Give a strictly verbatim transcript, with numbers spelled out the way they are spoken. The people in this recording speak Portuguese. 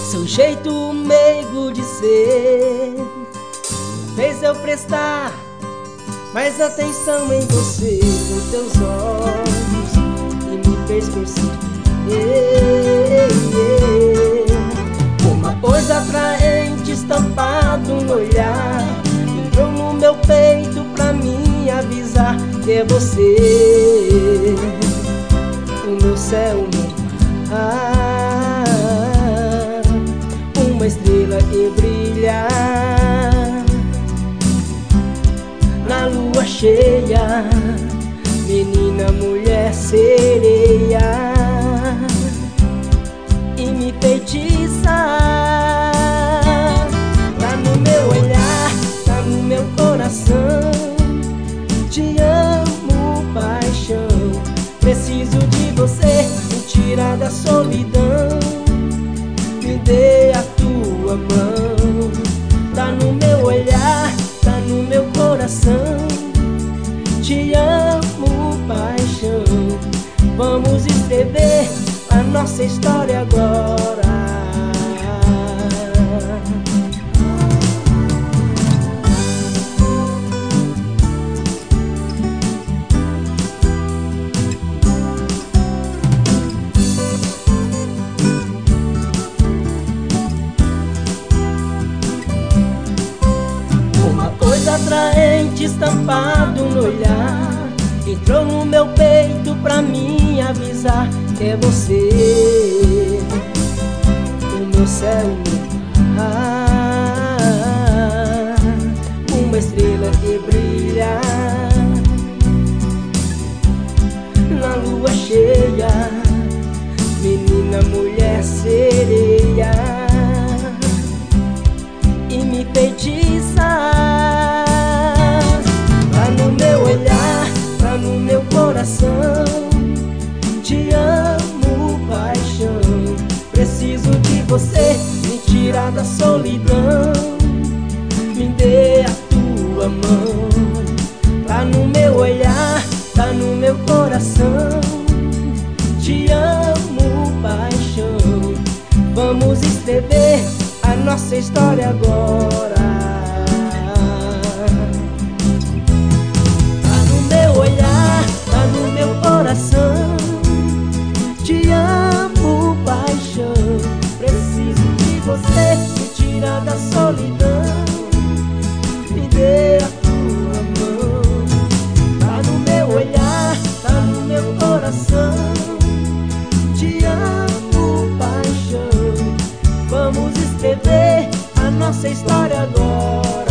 Seu jeito meigo de ser fez eu prestar mais atenção em você, com teus olhos, e me fez perceber uma coisa atraente estampado no olhar. Entrou no meu peito pra me avisar que é você, o meu céu, o meu mar, uma estrela que brilha na lua cheia, menina, mulher, sereia, e me feitiça. Tá no meu olhar, tá no meu coração. Te amo, paixão. Preciso de você, me tira da solidão. Me dê a tua mão. Tá no meu olhar, tá no meu coração. Te amo, paixão. Vamos escrever a nossa história agora. Atraente estampado no olhar, entrou no meu peito pra me avisar que é você, o meu céu, o meu mar, uma estrela que brilha na lua cheia, menina, mulher, sereia, e me feitiça. Te amo, paixão. Preciso de você, me tira da solidão. Me dê a tua mão. Tá no meu olhar, tá no meu coração. Te amo, paixão. Vamos escrever a nossa história agora. Te amo, paixão. Preciso de você, me tira da solidão. Me dê a tua mão. Tá no meu olhar, tá no meu coração. Te amo, paixão. Vamos escrever a nossa história agora.